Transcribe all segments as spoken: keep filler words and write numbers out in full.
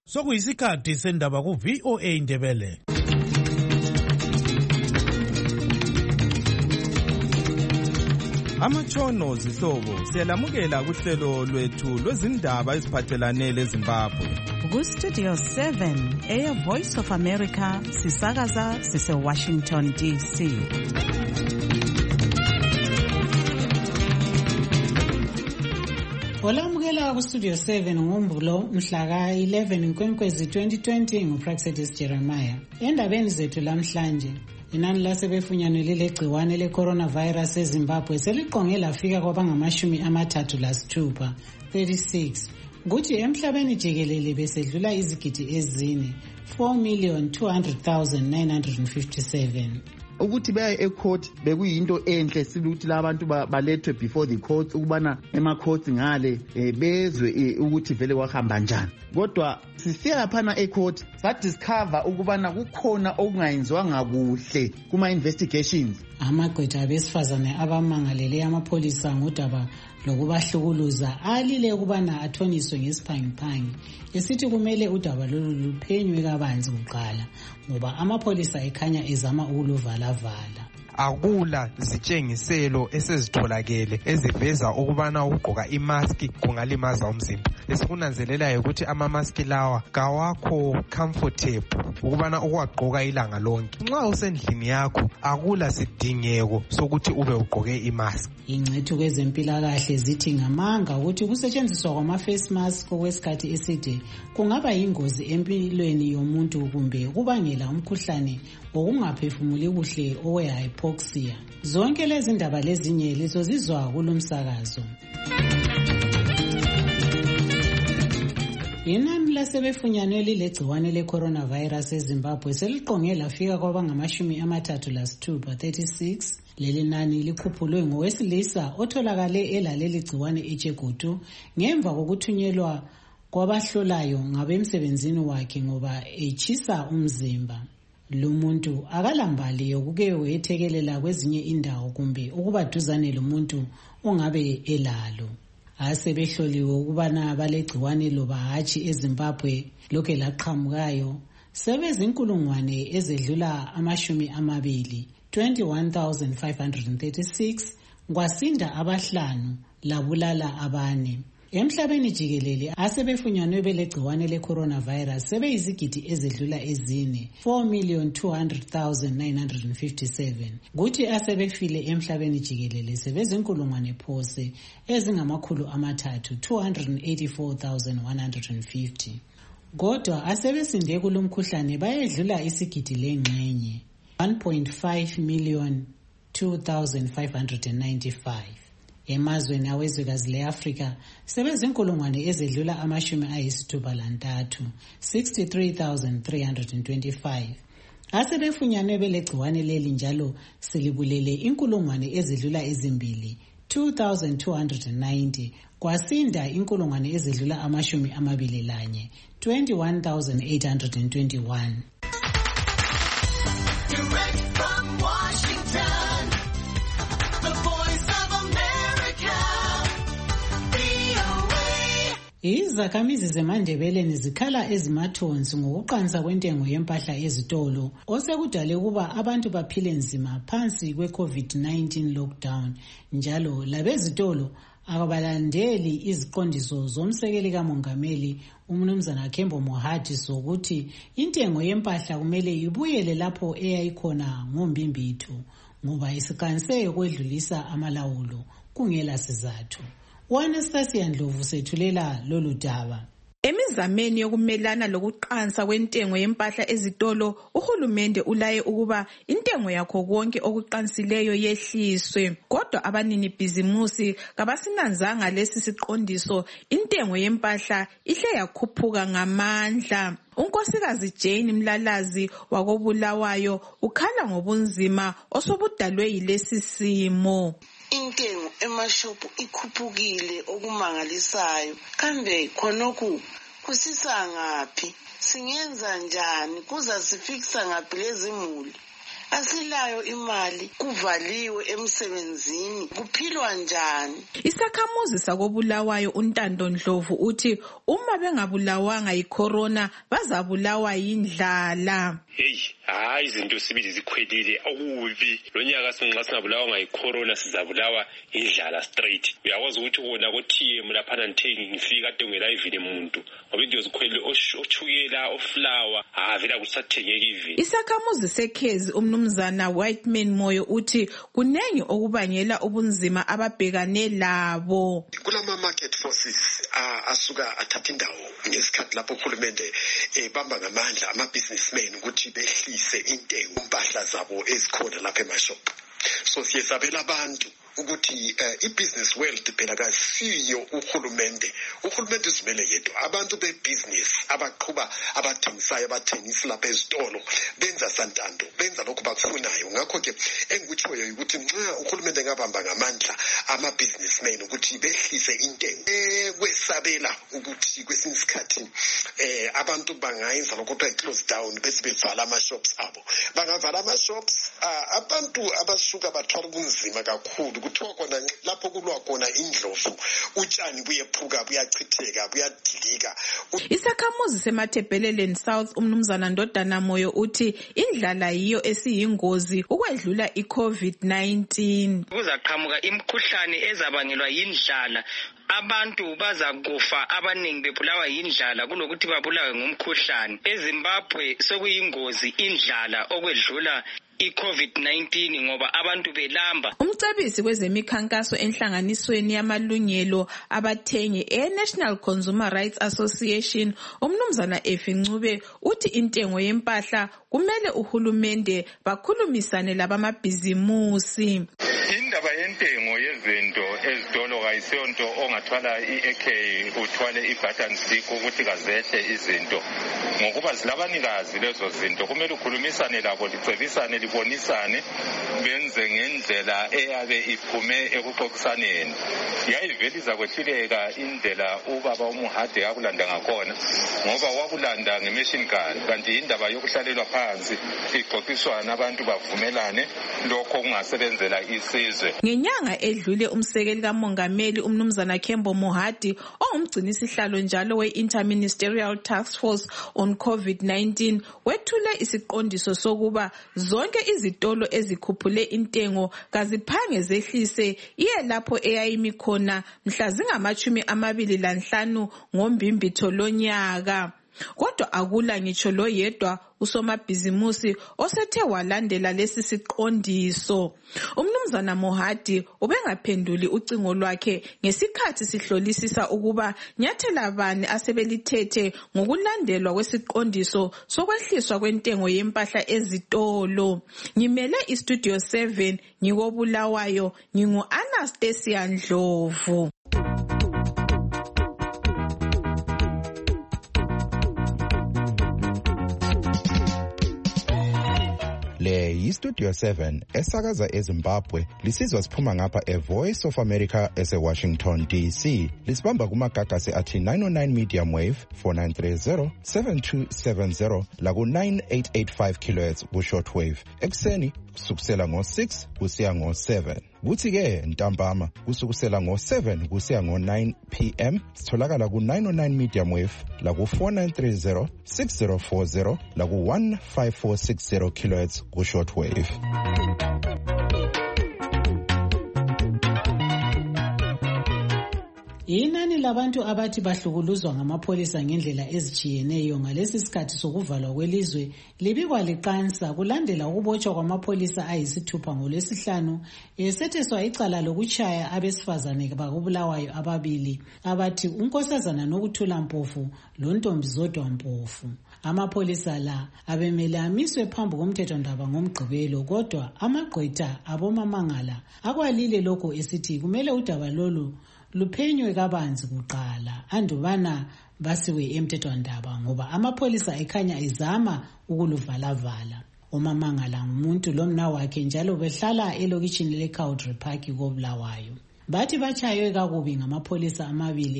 Sokuyisikhathi sendaba ku V O A Ndebele. Amatshono zihlobo siyalamukela kuhlelo lwethu lwezindaba eziphathelane leZimbabwe. Ku Studio seven eya Voice of America sisakaza sise Washington D C. Olamukela ku Studio seven ngoMvulo mhla ka eleven Nkwenkwezi twenty twenty nguPraxedis Jeremiah. Endabeni zethu lamhlanje, inani lasebefunyanwe lile gciwane le-coronavirus eZimbabwe seliqonge lafika kwabangamashumi amathathu lasithupha, thirty-six. Kuthi emhlabeni jikelele besedlula izigidi ezine, four million two hundred thousand nine hundred fifty-seven. Ukuthi baye ecourt bekuyinto enhle siluthi labantu balethwe before the court ukubana ema courts ngale bezwe ukuthi vele wahamba njani. Kodwa sisiya laphana ecourt sa discover ukubana kukhona okungayenziwanga kuhle kuma investigations. Amagqwetha abesifazane abamangalele amapolisa ngodaba lokubahlukuluza alile ukubana athoniswe ngesiphangiphangi esithi kumele udaba lolu luphenywe kabanzi kuqala ngoba amapolisa ekhanya ezama ukuluvala vala. Akula zitshengiselo esezitholakele eziveza ukubana ukugqoka imaski kungalimaza umzimba. Esikunanzelelayo ukuthi ama-maski lawa kawakho comfortable ukubana ukwagqoka ilanga lonke. Nxa usendlini yakho akula sidingeko sokuthi ube ugqoke imaski. Ingcithu kwezempilakahle zithi ngamanga ukuthi kusetshenziswa kwama-face mask okwesikhathi eside kungaba yingozi empilweni yomuntu kumbe kubangela umkhuhlane wokungaphefumuli kuhle owe-hypoxia. Zonke lezi ndaba lezinye lizozizwa kulomsakazo. Inani lasebefunyanwe lilegciwane le-coronavirus eZimbabwe seliqonge lafika kwabangamashumi amathathu lasithupha, thirty-six. Leli nani likhuphulwe ngowesilisa otholakale elaleli gciwane eJegutu ngemva kokuthunyelwa kwabahlolayo ngabemsebenzini wakhe ngoba echisa umzimba. Lumuntu akalambali yokuke wethekelela kwezinye indawo kumbe ukuba duzane lomuntu ongabe elalo. Asebehloliwe ukubana balegciwane loba hatshi eZimbabwe lokhe laqhamukayo sebezinkulungwane ezedlula amashumi amabili, twenty-one thousand five hundred thirty-six, kwasinda abahlanu labulala abane. Emhlabeni jikelele asebefunyanwe belegciwane le-coronavirus sebeyizigidi ezedlula ezine, four million two hundred thousand nine hundred fifty-seven. Kuthi asebefile emhlabeni jikelele sebezinkulungwane phose ezingamakhulu amathathu, two hundred eighty-four thousand one hundred fifty. Kodwa asebesinde kulomkhuhlane bayedlula isigidi lengxenye, one point five million two thousand five hundred ninety-five. Emazweni awezwekazi le-Afrika sebezinkulungwane ezedlula amashumi ayisithupha lantathu, sixty-three thousand three hundred twenty-five. Asebefunyanwe belegciwane leli njalo selibulele inkulungwane ezedlula ezimbili, two thousand two hundred ninety, kwasinda inkulungwane ezedlula amashumi amabili lanye, twenty-one thousand eight hundred twenty-one. Direct from Washington, the Voice of America, V O A. Izakhamizi zeMandebeleni zikhala ezimathonsi ngokuqansa kwentengo yempahla ezitolo osekudale ukuba abantu baphile nzima phansi kwe-COVID nineteen lockdown, njalo labezitolo akabalandeli iziqondiso zomsekeli kamongameli umnumzana Kembo Mohadi sokuthi intengo yempahla kumele ibuyele lapho eyayikhona ngombimbithu ngoba isiqanise ukwedlulisa amalawulo kungela sizathu. Anastasia Ndlovu sethulela lolu daba. Emizameni yokumelana lokuqansa kwentengo yempahla ezitolo, uhulumende ulaye ukuba intengo yakho konke okuqansileyo yehliswe. Kodwa abanini bhizimusi kabasinanzanga lesi siqondiso, intengo yempahla ihle yakhuphuka ngamandla. Unkosikazi Jane Mlalazi wakobulawayo ukhala ngobunzima osobudalwe yilesi simo. Intengo emashopu ikhuphukile okumangalisayo, kambe khonokhu kusisa ngaphi? Singenza njani? Kuza sifikisa ngaphi lezi muli? asilayo imali, kuvaliwe emsebenzini, kuphilwa njani? Isakhamuzi sakobulawayo uNtando Ndlovu uthi uma bengabulawanga yicorona bazabulawa yindlala. Hey, hayi izinto sibili zikhwelile akubi. Lo nyaka sinxa singabulawanga yicorona sizabulawa indlala straight. Uyakwazi ukuthi wona ko T M laphana nthengi ngifika kade ngelive umuntu. Ngoba into zikhwelile ochukela oflower, ah vela kusathengeka ivini. Isakhamuzi sekhezi umnumzana Whiteman Moyo uthi kunengi okubangela ubunzima ababhekane labo. Kulama market forces asuka athatha indawo ngesikhathi lapho uhulumende ebamba ngamandla ama businessmen ukuthi behlise intengo impahla zabo ezikhona lapha emashop. So siyesabela abantu ukuthi i-business world phela kasiyo uhulumende. Uhulumende uzimele yedwa. Abantu be-business abaqhuba abathengisayo abathengisi lapha ezitolo benza santando, benza lokho bakufunayo. Ngakho-ke engikutshoyo ukuthi nxa uhulumende ngabamba ngamandla ama-businessmen ukuthi behlise intengo kwesabela ukuthi kwesinye isikhathi eh abantu bangayenza lokho kuthiwa close down bese bevala ama-shops abo. Bangavala ama-shops abantu abasuka bathwala ubunzima kakhulu kuthiwa khona lapho kulwa khona indlovu utshani buyephuka buyachitheka buyadilika. Isakhamuzi semathebheleleni South umnumzana Ndodana Moyo uthi indlala yiyo esiyingozi ukwedlula i-COVID nineteen. Kuzaqhamuka imikhuhlane ezabangelwa yindlala. Abantu bazakufa abaningi bebulawa yindlala kunokuthi babulawe ngumkhuhlane. eZimbabwe sokuyingozi indlala okwedlula i-COVID nineteen ngoba abantu belamba. Umcebisi kwezemikhankaso enhlanganisweni yamalungelo abathengi e-National Consumer Rights Association umnumzana Efincube uthi intengo yempahla kumele uhulumende bakhulumisane labamabhizimusi. Indaba yentengo yezinto ezitolo kayisonto ongathwala i-A K uthwale i-button stick ukuthi kazehle izinto ngokuba zilabanikazi lezo zinto kumele ukhulumisane labo licebisane libonisane benze ngendlela eyabe iphume ekuxoxisaneni. Yayiveliza kwehluleka indlela ubaba uMuhade yakulanda ngakhona ngoba wakulanda nge-machine gun kanti indaba yokuhlalelwa phansi ixoxiswana abantu bavumelane lokho kungasebenzela isizwe. Ngenyanga edlule umsekeli kamongameli umnumzana Kembo Mohadi ongumgcinisihlalo njalo we-Interministerial Task Force on COVID nineteen wethule isiqondiso sokuba zonke izitolo ezikhuphule intengo kaziphange zehlise iye lapho eyayimi khona mhla zingamachumi amabili lanhlanu ngombimbitho lonyaka. Kodwa akula ngitsho lo yedwa usomabhizimusi osethe walandela lesi siqondiso. Umnumzana Mohadi ubengaphenduli ucingo lwakhe ngesikhathi sihlolisisa ukuba nyathela bani asebelithethe ngokulandelwa kwesiqondiso sokwehliswa kwentengo yempahla ezitolo. Ngimele iStudio seven ngikobulawayo ngingu Anastasia Ndlovu. Le yiStudio seven esakaza eZimbabwe lisizwa siphuma ngapha eVoice of America ese-Washington D C. Lisibamba kumagagasi athi nine oh nine medium wave four nine three zero seven two seven zero laku nine eight eight five kilohertz ku-short wave. Ekuseni kusukusela ngo-six kusiya ngo-seven. Kuthi-ke ntambama kusukusela ngo-seven kusiya ngo-nine p m sitholakala ku-nine oh nine medium wave laku four nine three zero six zero four zero laku one five four six zero kilohertz ku-short wave. Inani labantu abathi bahlukuluzwa ngamapholisa ngendlela ezijiyeneyo ngalesi sikhathi sokuvalwa kwelizwe libikwa liqansa kulandela ukubotshwa kwamapholisa ayisithupha ngolwesihlanu esetheswa icala lokutshaya abesifazane bakubulawayo ababili abathi unkosazana nokuthula mpofu lontombi zodwa mpofu. Amapholisa la abemele amiswe phambi komthethondaba ngomgqibelo kodwa amagqwetha abomamangala akwalile lokho esithi kumele udaba lolu luphenywe kabanzi kuqala andubana basiwe emthethwandaba ngoba amapholisa ekhanya ezama ukuluvala-vala. Umamangala ngumuntu lomna wakhe njalo behlala elokitshini leCowdray Park koBulawayo. Bathi bachaywe kakubi ngamapholisa amabili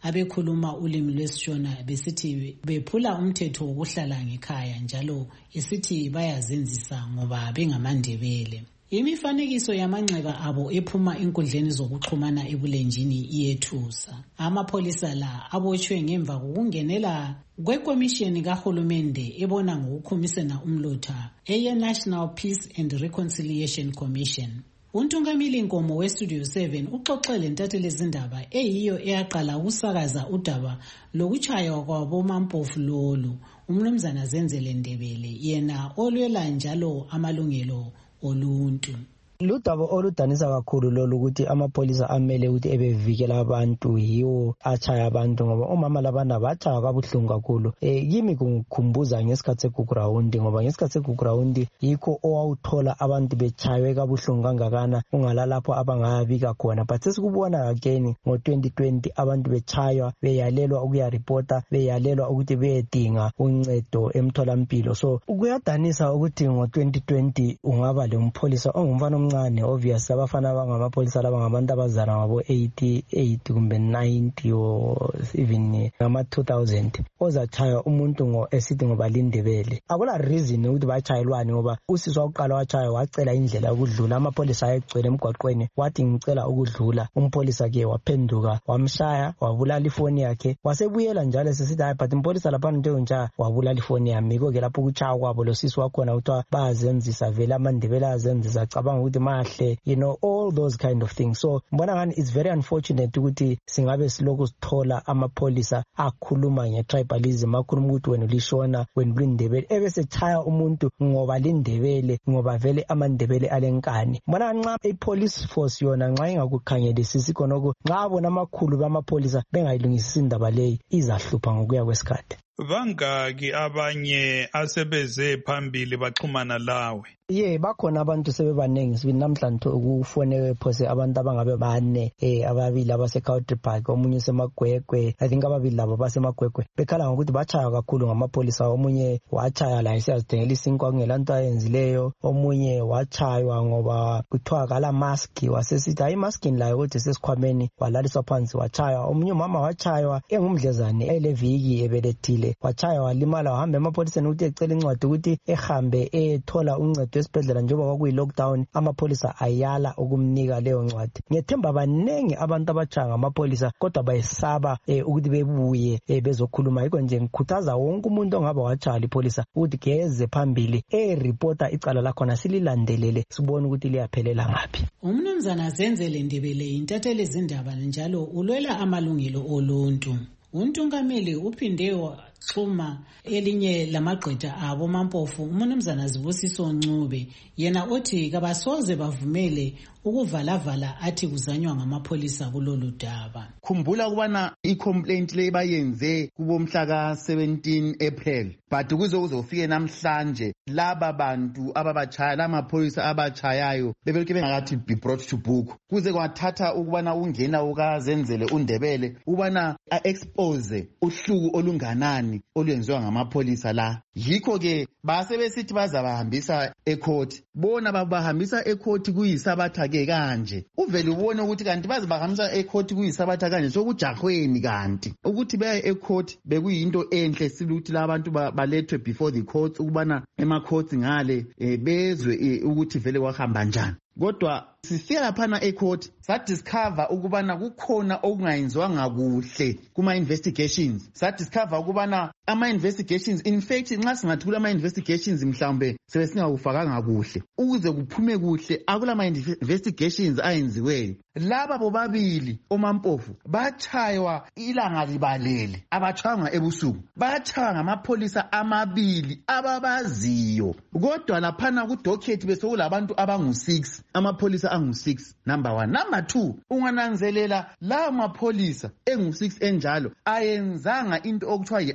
abekhuluma ulimi lwesishona besithi bephula umthetho wokuhlala ngekhaya njalo esithi bayazenzisa ngoba bengamandebele. Imifanekiso yamanxeba abo ephuma enkundleni zokuxhumana ebulenjini iyethusa. Amapholisa la abotshwe ngemva kokungenela kwekomishini kahulumende ebona ngokukhumisena umlotha eye National Peace and Reconciliation Commission. Untungamili Nkomo weStudio seven uxoxele ntathelezindaba eyiyo eyaqala ukusakaza udaba lokuchaywa kwabomampofu lolu. Umnumzana Zenzele Ndebele yena olwela njalo amalungelo oluntu. Ludaba oludanisa kakhulu lolu ukuthi amapholisa amele ukuthi ebevikela abantu yiwo achaya abantu ngoba omama labana bachaya kabuhlungu kakhulu. Eh yimi kungikhumbuza ngesikhathi seguground ngoba ngesikhathi seguground yikho owawuthola abantu bechaywe kabuhlungu kangakana ungala lapho abangayabika khona. But sesikubona again ngo twenty twenty abantu bechaywa beyalelwa ukuya reporta beyalelwa ukuthi beyedinga uncedo emtholampilo. So kuyadanisa ukuthi ngo twenty twenty ungaba le mpholisa ongumfana obvious abafana abangamapolisa laba ngabantu abazana ngabo eighty-eight kumbe ninety or even ngama two thousand ozachaya umuntu ngo esithi ngoba lindebele. Akula reason ukuthi bachayelwane ngoba usizwa uqala wachaya wacela indlela yokudlula amapolisa ayegcwele emgwaqweni wathi ngicela ukudlula umpolisa ke waphenduka wamshaya wabulala ifoni yakhe wasebuyela njalo sesithi hayi but umpolisa lapha nto nja wabulala ifoni yami ke lapho kuchaya kwabo lo sisi wakhona uthiwa bazenzisa vele amandebele azenzisa cabanga ukuthi mahle, you know, all those kind of things. So mbona ngani it's very unfortunate ukuthi singabe siloko sithola amapolisa akhuluma ngetribalism akhuluma ukuthi wena ulishona wena ulindebele ebese chaya umuntu ngoba lindebele ngoba vele amandebele alenkani. Mbona nxa ipolice force yona nxa ingakukhangelisisi khonoko nxa bona amakhulu bamapolisa bengayilungisisi indaba leyi izahlupha ngokuya kwesikhathi. Bangaki abanye asebeze phambili baxhumana lawe? Ye bakhona abantu sebebanengi sibili namhlanje ukufonewe phose abantu abangabe bane eh ababili abase Country Park omunye semagwegwe. I think ababili labo basemagwegwe bekhala ngokuthi bachaya kakhulu ngamapolisa. Omunye wachaya la isiyazidengela isinkwa kungelanto ayenzileyo, omunye wachaywa ngoba kuthiwa kala mask wasesithi hayi mask la ukuthi sesikhwameni walaliswa phansi wachaywa. Omunye umama wachaywa engumdlezane eleviki ebelethile wachaywa walimala wahamba emapoliseni ukuthi ecela incwadi ukuthi ehambe ethola uncedo esibhedlela njengoba kwakuyi lockdown. Amapolisa ayala ukumnika leyo ncwadi. Ngethemba banengi abantu abachaya ngamapolisa kodwa bayesaba eh, ukuthi bebuye eh, bezokhuluma. Yikho nje ngikhuthaza wonke umuntu ongaba wachaya ipolisa ukuthi geze phambili e-reporta icala lakhona sililandelele sibone ukuthi liyaphelela ngaphi. Umnumzana Zenzele Ndebele intatheli izindaba njalo ulwela amalungelo oluntu. Untungameli uphinde waxhuma elinye lamagqwetha abo mampofu umnumzana Zibusiso Ncube yena othi kabasoze bavumele ukuvalavala athi kuzanywa ngamapolisa kulolu daba. Khumbula ukubana i-complaint le bayenze kubomhla ka seventeen April but kuze uzofike namhlanje laba bantu ababachaya lamapolisa abachayayo bebelike bengakathi be brought to book. Kuze kwathatha ukubana ungena ukaZenzele uNdebele ubana a-expose uhluku olunganani olwenziwa ngamapolisa la. Yikho ke basebesithi bazabahambisa ecourt. Bona babahambisa ecourt kuyisabatha ke kanje. Uvele ubone ukuthi kanti bazibahambisa ecourt kuyisabatha kanje sokujahweni kanti. Ukuthi beye ecourt bekuyinto enhle siluthi labantu balethwe before the courts ukubana ema courts ngale e, bezwe e, ukuthi vele kwahamba njani. Kodwa sifika laphana ecourt sadiscover ukubana kukhona okungayenziwanga kuhle kuma investigations. Sadiscover ukubana ama investigations in fact nxa singathula ama investigations mhlambe sebesingakufakanga kuhle ukuze kuphume kuhle akula ama investigations ayenziweyo. Laba bobabili omampofu bachaywa ilanga libalele abachaywa ebusuku bachaywa ngamapolisa amabili ababaziyo. Kodwa laphana ku docket besokulabantu abangu six amapolisa angu six. Number one. Number two, ungananzelela la mapolisa engu six enjalo ayenzanga into okuthiwa yi-I D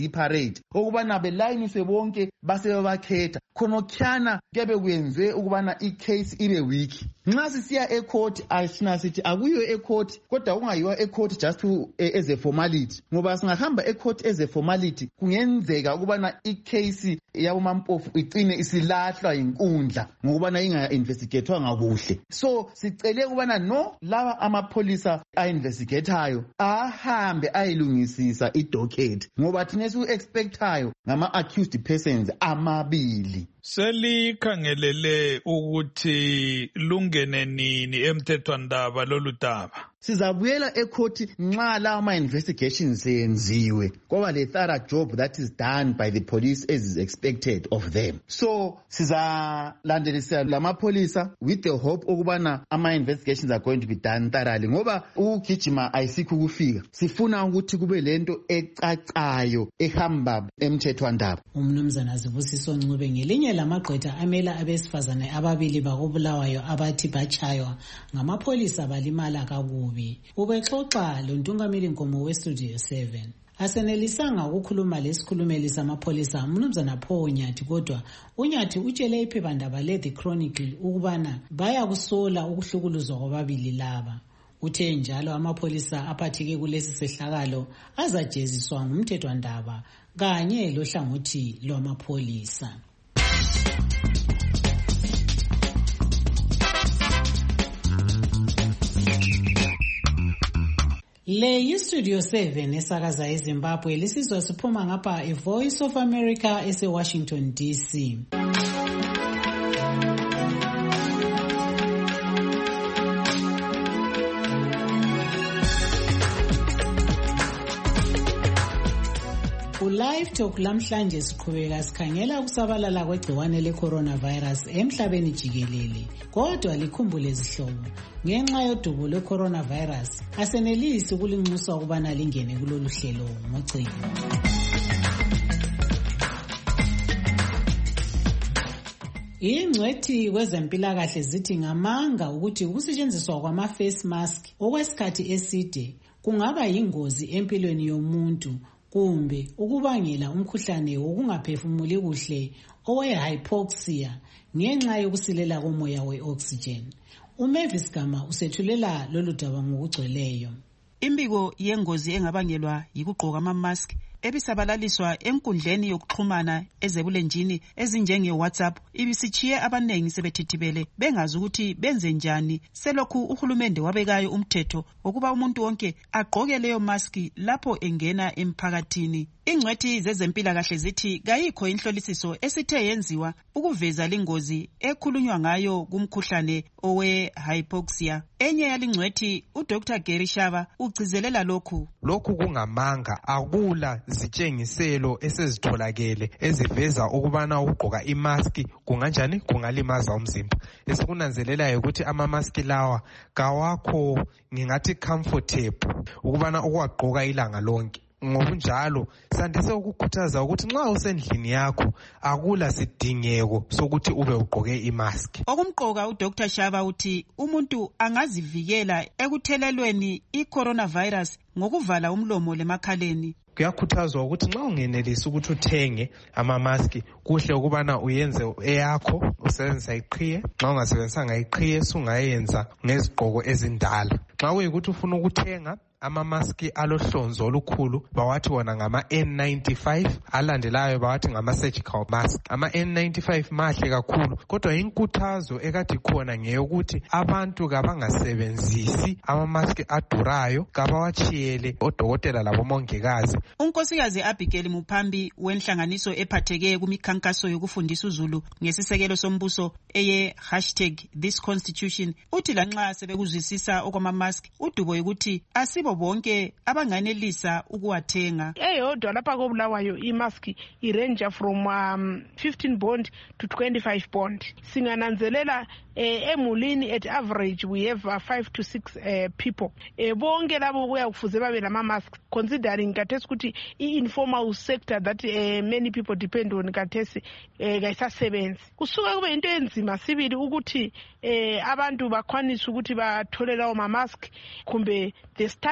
i parade okubana belayiniswe bonke basebakhetha khonokhana kebe kwenze ukubana i case ibe weak. Nxa sisiya e court asina sithi akuyo e court kodwa kungayiwa e court just to, eh, as a formality ngoba singahamba e court as a formality kungenzeka ukubana i case yabomampofu igcine isilahlwa inkundla ngokubana inga investigatewa kuhle. So sicele ukubana no laba amapolisa a investigateayo ahambe ayilungisisa i docket ngoba thina siku expectayo ngama accused persons amabili. Selikhangelele ukuthi lungene nini emthethwandaba lolu daba? Sizabuyela ecourt nxa lawa ama investigations yenziwe ngoba le thorough job that is done by the police as is expected of them. So sizalandelisela lamapolisa with the hope ukubana ama investigations are going to be done thoroughly ngoba ukugijima ayisikho kufika. Sifuna ukuthi kube lento ecacayo ehamba emthethwandaba. Umnumzana Zibusiso Ncube ngelinye lamagqwetha amela abesifazane ababili bakobulawayo abathi bachaywa ngamapolisa balimala kakubi. Ubexoxa lo Ntungameli Nkomo we Studio seven. Asenelisanga ukukhuluma lesikhulumeli samapholisa umnumzana Paul Nyathi kodwa uNyathi utshele iphephandaba le The Chronicle ukubana baya kusola ukuhlukuluzwa kwababili laba. Uthe njalo amapholisa aphatheke kulesi sehlakalo azajeziswa ngumthethwandaba kanye lohlangothi lwamapholisa. Le yi-Studio seven esakaza eZimbabwe lisizwa siphuma ngapha e Voice of America ese Washington D C. Live Talk lamhlanje siqhubeka sikhangela ukusabalala kwegciwane le-coronavirus emhlabeni jikelele. Kodwa likhumbule izihlobo, ngenxa yodubo lwe-coronavirus asenelisi ukulinxusa ukubana lingene kulolu hlelo ngocingo. Ingcwethi kwezempilakahle zithi ngamanga ukuthi ukusetshenziswa kwama-face mask okwesikhathi eside kungaba yingozi empilweni yomuntu kumbe ukubangela umkhuhlane wokungaphefumuli kuhle owe-hypoxia ngenxa yokusilela komoya we-oxygen. uMavis Gama usethulela lolu daba ngokugcweleyo. Imbiko yengozi engabangelwa yikugqoka ama-mask ebisabalaliswa enkundleni yokuxhumana ezebulenjini ezinjenge WhatsApp ibisichiye abanengi sebethithibele bengazi ukuthi benze njani selokhu uhulumende wabekayo umthetho wokuba umuntu wonke agqoke leyo mask lapho engena emphakathini. Ingcwethi zezempilakahle zithi kayikho inhlolisiso esithe yenziwa ukuveza lingozi ekhulunywa ngayo kumkhuhlane owe-hypoxia. Enye yalingcwethi uDr Gary Shava ugcizelela lokhu. Lokhu kungamanga, akula zitshengiselo esezitholakele eziveza ukubana ukugqoka imaski kunganjani kungalimaza umzimba. Esikunanzelelayo ukuthi ama-maski lawa kawakho ngingathi comfortable ukubana ukuwagqoka ilanga lonke. Ngokunjalo sandise ukukhuthaza ukuthi nxa usendlini yakho akula sidingeko sokuthi ube ugqoke imask. Okumqoka uDr Shava uthi umuntu angazivikela ekuthelelweni i-coronavirus ngokuvala umlomo lemakhaleni. Kuyakhuthazwa ukuthi nxa ungenelisi ukuthi uthenge ama-mask kuhle ukubana uyenze eyakho usebenzisa iqhiye. Nxa ungasebenzisanga iqhiye sungayenza ngezigqoko ezindala. Nxa kuyikuthi ufuna ukuthenga ama-maski alohlonzo olukhulu bawathi wona ngama N ninety-five, alandelayo bawathi ngama-surgical mask. Ama-N ninety-five mahle kakhulu kodwa inkuthazo ekade khona ngeyokuthi abantu kabangasebenzisi ama-maski adurayo, kabawachiyele odokotela labomongikazi. Unkosikazi Abigail Muphambi wenhlanganiso ephatheke kumikhankaso yokufundisa uZulu ngesisekelo sombuso eye hashtag this constitution uthi lanxa sebekuzwisisa okwama-mask udubo ukuthi asibo bonke abanganelisa ukuwathenga. Eyodwa lapha kobulawayo imask irange from um, fifteen bond to twenty-five bond. Singananzelela eh, emulini at average we have uh, five to six uh, people. Eh, bonke labo kuya kufuze babe lama mask considering kathesi ukuthi i-informal sector that uh, many people depend on kathesi eh, kayisasebenzi. Kusuka kube into enzima sibili ukuthi eh, abantu bakwanisa ukuthi bathole lawo ma mask kumbe the study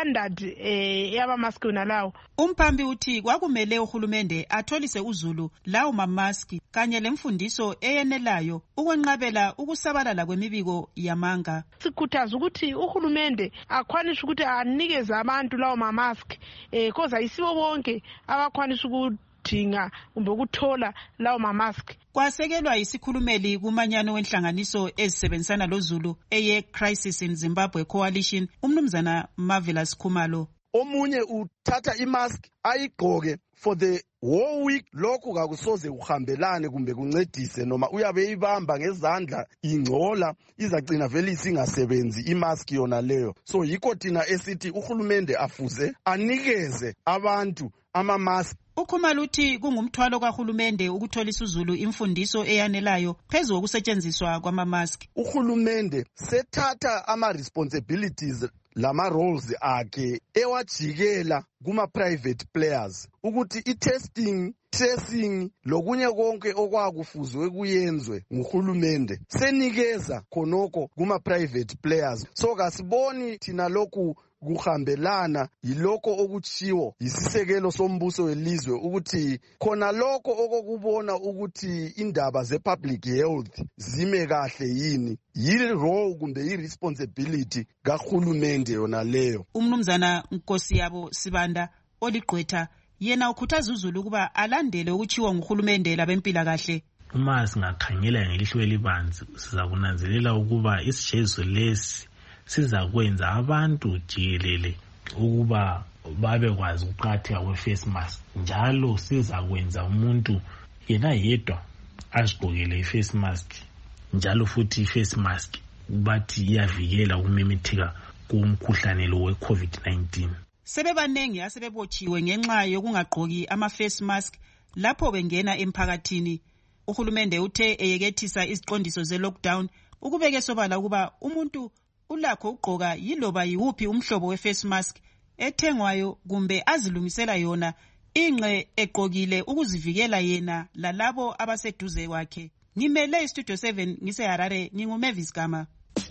standard eh yabamaski nalawo. Umphambi uthi kwakumele uhulumende atholise uzulu lawo mamaski kanye lemfundiso eyenelayo ukwenqabela ukusabalala kwemibiko yamanga. Sikhuthaza ukuthi uhulumende akwanishe ukuthi anikeze abantu lawo mamaski eh koza isibo bonke abakwanisha ukudinga kumbe ukuthola lawo mamaski. Kwasekelwa isikhulumeli kumanyano wenhlanganiso ezisebenzisana lozulu eye Crisis in Zimbabwe Coalition umnumzana Marvelous Khumalo. Omunye uthatha imask ayigqoke for the whole week, lokhu kakusoze uhambelane kumbe kuncedise noma uyabe ibamba ngezandla ingcola izagcina vele isingasebenzi imask yona leyo. So yikho thina esithi uhulumende afuze anikeze abantu ama-mask. Ukhumalo uthi kungumthwalo kahulumende ukutholisa uzulu imfundiso eyanelayo phezu kokusetshenziswa kwama-mask. Uhulumende sethatha ama-responsibilities lama roles akhe ewajikela kuma private players ukuthi i-testing, tracing lokunye konke okwakufuzwe kuyenzwe nguhulumende senikeza khonoko kuma private players. So kasiboni thina lokhu kuhambelana yiloko okuchiwo yisisekelo sombuso welizwe ukuthi khona lokho okokubona ukuthi indaba ze public health zime kahle yini yiri role kumbe yi responsibility kahulumende yona leyo. Umnumzana Nkosi yabo Sibanda oligqwetha yena ukhuthaza uzulu kuba alandele ukuchiwa nguhulumende labempila kahle. Uma singakhangela ngelihlo elibanzi siza kunanzelela ukuba isijezo lesi siza kwenza abantu jikelele ukuba babekwazi ukuqhatheka kwe-face mask, njalo siza kwenza umuntu yena yedwa azigqokele i-face mask, njalo futhi i-face mask bathi iyavikela ukumemetheka kumkhuhlane lo we-COVID nineteen. Sebebanengi asebebotshiwe ngenxa yokungagqoki ama-face mask lapho bengena emphakathini. Uhulumende uthe eyekethisa iziqondiso ze-lockdown ukubeke sobala ukuba umuntu ulakho ugqoka yiloba yiwuphi umhlobo we-face mask ethengwayo kumbe azilungisela yona ingqe egqokile ukuzivikela yena lalabo abaseduze kwakhe. Ngimele iStudio seven ngiseHarare, nginguMavis Gama.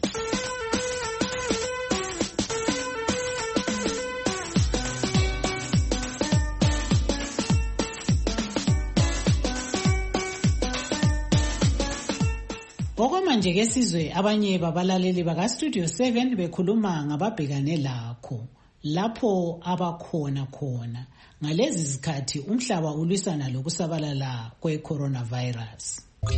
Okwamanje ke sizwe abanye babalaleli baka Studio seven bekhuluma ngababhekane lakho lapho abakhona khona ngalezi zikhathi umhlaba ulwisana lokusabalala kwe coronavirus.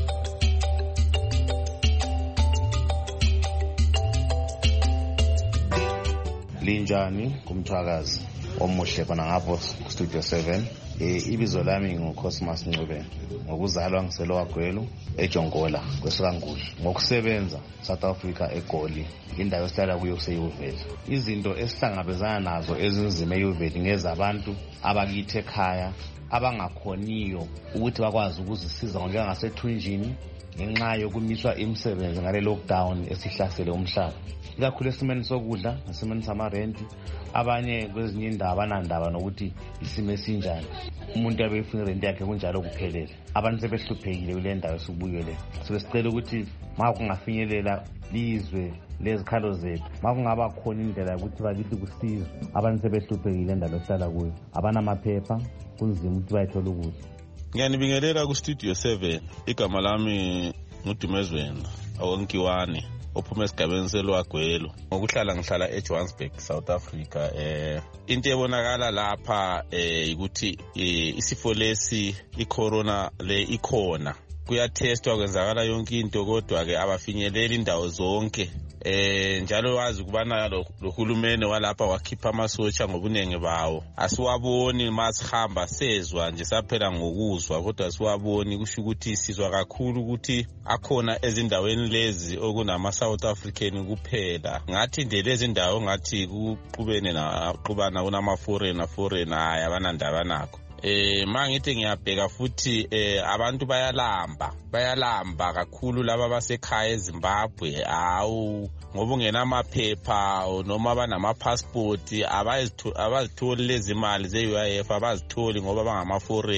Linjani kumthwakazi omuhle khona ngapho Studio seven. Eh ibizo lami nguCosmas Ncube, ngokuzalwa ngiselowagwelo eJongola kwesikangudla, ngokusebenza South Africa eGoli, indawo esihlala kuyo kuseyuveli. Izinto esihlangabezana nazo ezinzima eyuveli ngezabantu abakithi ekhaya abangakhoniyo ukuthi bakwazi ukuzisiza ngoba ngasethunjini ngenxa yokumiswa imisebenzi ngale lockdown esihlasele umhlaba, ikakhulu esimeni sokudla nesimeni samarenti. Abanye kwezinye indaba abanandaba nokuthi isimo esinjani, umuntu abefuna irenti yakhe kunjalo kuphelele. Abantu sebehluphekile kule ndawo esibuyele, sibesicela ukuthi ma kungafinyelela lizwe lezikhalo zethu, ma kungaba khona indlela yokuthi bakithi kusiza abantu sebehluphekile endawo esihlala kuyo, abanamaphepha kunzima ukuthi bayithole ukudla. Ngiyanibingelela ku Studio seven. Igama lami nguDumezweni Awonkiwane ophuma esigabeni selwagwelo, ngokuhlala ngihlala eJohannesburg South Africa. eh into ebonakala lapha eh ukuthi isifo lesi icorona le ikhona, kuyatestwa kwenzakala yonke into, kodwa ke abafinyeleli indawo zonke. Eh njalo wazi kubana lo hulumene walapha wakhipha amasotsha ngobunenge bawo, asiwaboni masihamba sezwa nje saphela ngokuzwa, kodwa siwaboni. Kusho ukuthi sizwa kakhulu ukuthi akhona ezindaweni lezi okunama South African kuphela. Ngathi nje lezi ndawo ngathi kuqubene na qubana kunama foreigner foreigner haya abanandaba nakho. Eh mangithi ngiyabheka futhi eh abantu bayalamba bayalamba kakhulu laba basekhaya eZimbabwe, awu ngoba ungena amaphepha noma banama passport abazitholi lezi imali ze U I F abazitholi ngoba bangama foreigner.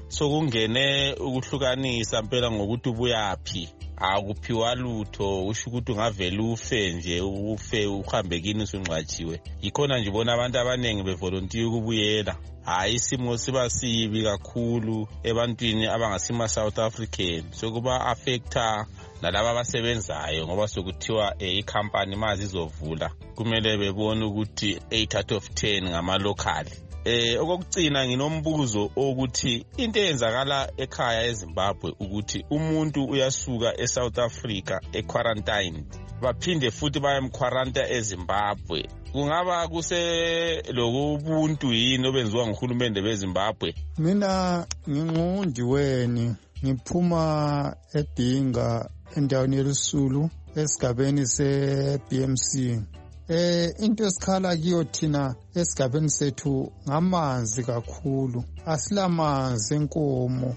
sokungene ukuhlukanisa mpela ngokuthi ubuyaphi akuphiwa lutho usho ukuthi ungavela ufe nje ufe uhambe kini usungcwatshiwe yikhona nje bona abantu abaningi bevolunteer ukubuyela hayi isimo siba sibi kakhulu ebantwini abangasima South African sokuba affecta nalabo abasebenzayo ngoba sokuthiwa icompany mazi izovula kumele bebone ukuthi eight out of ten ngama local. Eh okugcina nginombuzo ukuthi into eyenzakala ekhaya eZimbabwe ukuthi umuntu uyasuka eSouth Africa equarantine baphinde futhi bayemquarantine eZimbabwe kungaba kuse lokubuntu yini obenziwa nguhulumende beZimbabwe? Mina nginqundiweni ngiphuma eDinga endaweni yeLusulu esigabeni se-B M C. Eh into esikhala kiyo thina esigabeni sethu ngamanzi kakhulu asilamanzi enkomo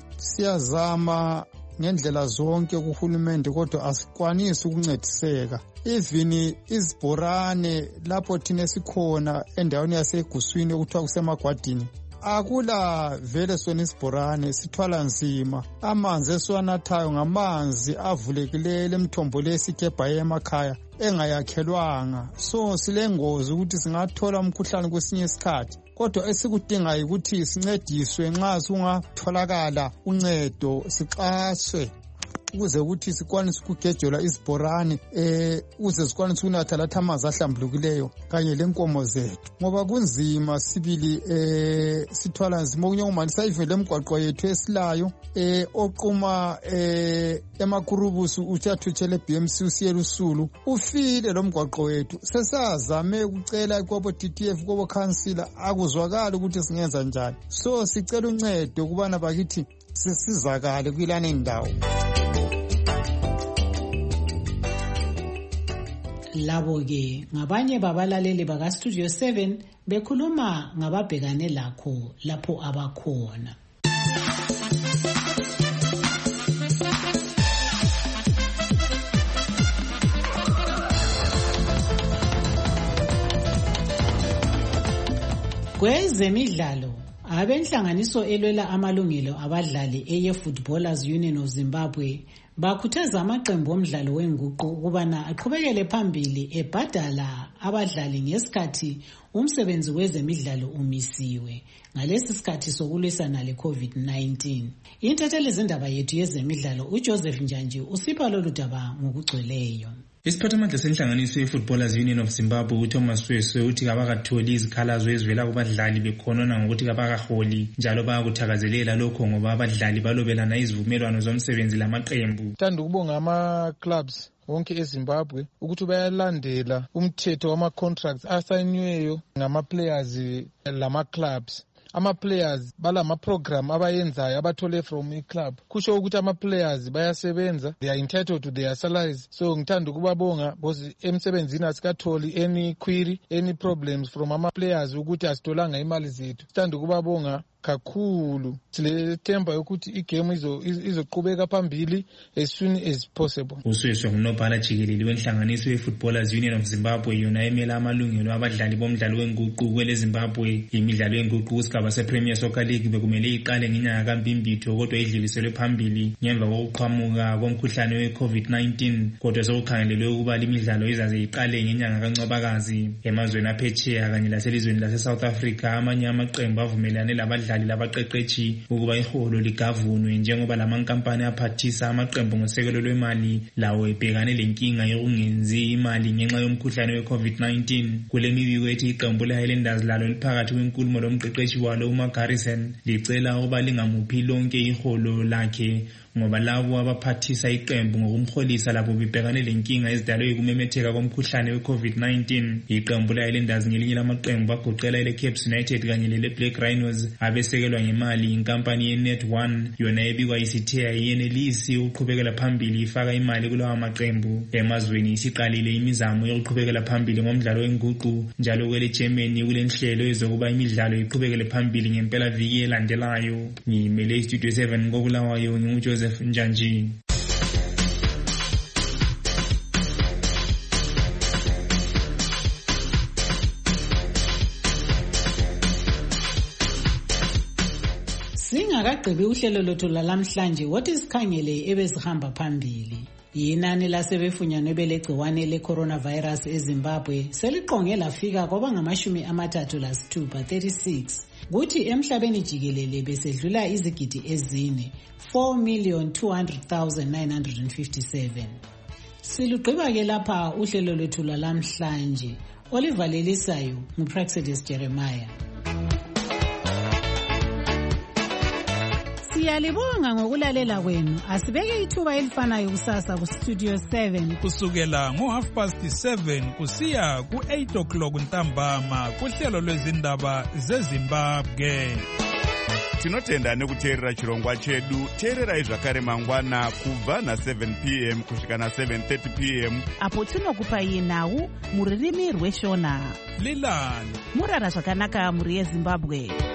siyazama ngendlela zonke kuhulumende kodwa asikwanisi ukuncediseka even izibhorane lapho thina sikhona endaweni yaseguswini okuthiwa kusemagwadini akula vele sona isibhorane sithwala nzima amanzi esiwanathayo ngamanzi avulekileyo emthombo lesikebha emakhaya engayakhelwanga so silengozi ukuthi singathola umkhuhlane kwesinye isikhathi kodwa esikudingayo ukuthi sincediswe nxa sungatholakala uncedo sixaswe ukuze ukuthi sikwanise ukugejola izibhorane eh ukuze sikwanise ukunatha lathi amanzi ahlambulukileyo kanye lenkomo zethu ngoba kunzima sibili eh sithwala nzima okunyengomanisa ivele emgwaqo yethu esilayo eh oquma eh emakurubusu uthathuthele B M C usiye Lusulu ufile lo mgwaqo wethu sesazame ukucela kobo D T F kobo councilor akuzwakala ukuthi singenza njani so sicela uncedo kubana bakithi sisizakale kwilana indawo. Labo-ke ngabanye babalaleli baka-Studio seven bekhuluma ngababhekane lakho lapho abakhona. Kwezemidlalo abenhlanganiso elwela amalungelo abadlali eye-Footballers Union of Zimbabwe bakhuthaza amaqembu omdlalo wenguqu ukubana aqhubekele phambili ebhadala abadlali ngesikhathi umsebenzi wezemidlalo umisiwe ngalesi sikhathi sokulwisana le-COVID nineteen. Intatheli zindaba yethu yezemidlalo uJoseph Njanji usipha lolu daba ngokugcweleyo. Isiphathamandla senhlanganiso ye-Footballers Union of Zimbabwe uThomas Sweswe uthi kabakatholi izikhalazo ezivela kubadlali bekhonona ngokuthi kabakaholi njalo bayakuthakazelela lokho ngoba abadlali balobelana izivumelwano zomsebenzi lamaqembu. Thanda ukubonga ama-clubs wonke eZimbabwe ukuthi bayalandela umthetho wama-contracts asayiniweyo ngama-players lama-clubs. Ama-players balama-program abayenzayo abathole from i-club kusho ukuthi ama-players bayasebenza, they are entitled to their salaries. So ngithanda ukubabonga because emsebenzini asikatholi any query, any problems from ama-players ukuthi asitholanga imali zethu. Ngithanda ukubabonga kakhulu silethemba ukuthi igame izoqhubeka phambili as soon as possible. Usweswe ngunobhala jikelele wenhlanganiso ye-Footballers Union of Zimbabwe yona emela amalungelo abadlali bomdlalo wenguqu kwele Zimbabwe. Imidlalo yenguqu kusigaba se-Premier Soccer League bekumele iqale ngenyanga kaMbimbitho kodwa idluliselwe phambili ngemva kokuqhamuka komkhuhlane we-COVID nineteen kodwa sokukhangelelwe ukuba imidlalo izaze iqale ngenyanga kaNcwabakazi. Emazweni aphetsheya kanye laselizweni lase-South Africa amanye amaqembu avumelane labadlali labaqeqeshi ukuba iholo ligavunwe njengoba lamankampani aphathisa amaqembu ngosekelo lwemali lawo ebhekane lenkinga yokungenzi imali ngenxa yomkhuhlane we-COVID nineteen. Kule mibiko ethi iqembu le-Highlanders lalo liphakathi kwenkulumo lomqeqeshi walo uMagarrison licela ukuba lingamuphi lonke iholo lakhe ngoba labo abaphathisa iqembu ngokumholisa labo bibhekane lenkinga ezidalwe ukumemetheka komkhuhlane we-COVID nineteen. Iqembu le-Highlanders ngelinye lamaqembu agoqela ile-Caps United kanye lele-Black Rhinos abesekelwa ngemali inkampani ye-Net one yona ebikwa isithe ayenelisi ukuqhubekela phambili ifaka imali kulawa maqembu. Emazweni isiqalile imizamo yokuqhubekela phambili ngomdlalo wenguqu njalo kwele Germany kule nhlelo ezokuba imidlalo iqhubekele phambili ngempela viki elandelayo. Ngimele Studio seven ngobulawayo nginguJoseph Njanji. Singakagqibi uhlelo lothu lalamhlanje wothi sikhangele ebezihamba phambili. Inani lasebefunyanwe belegciwane le-coronavirus eZimbabwe seliqonge lafika kwabangamashumi amathathu lasithupha thirty-six. Kuthi emhlabeni jikelele besedlula izigidi ezine four million two hundred thousand nine hundred fifty-seven. Silugqiba ke lapha uhlelo lwethu lalamhlanje. Olivalelisayo nguPraxedis Jeremiah. Siyalibonga ngokulalela kwenu. Asibeke ithuba elifanayo kusasa ku Studio seven kusukela ngo half past seven kusiya ku eight o'clock ntambama kuhlelo lwezindaba zeZimbabwe. Tinotenda nekuteerera chirongwa chedu. Teererai zvakare mangwana kubva na seven p m kusvika na seven thirty p m apo tinokupai nhau muririmi rweshona. Lilani murara zvakanaka muri yeZimbabwe.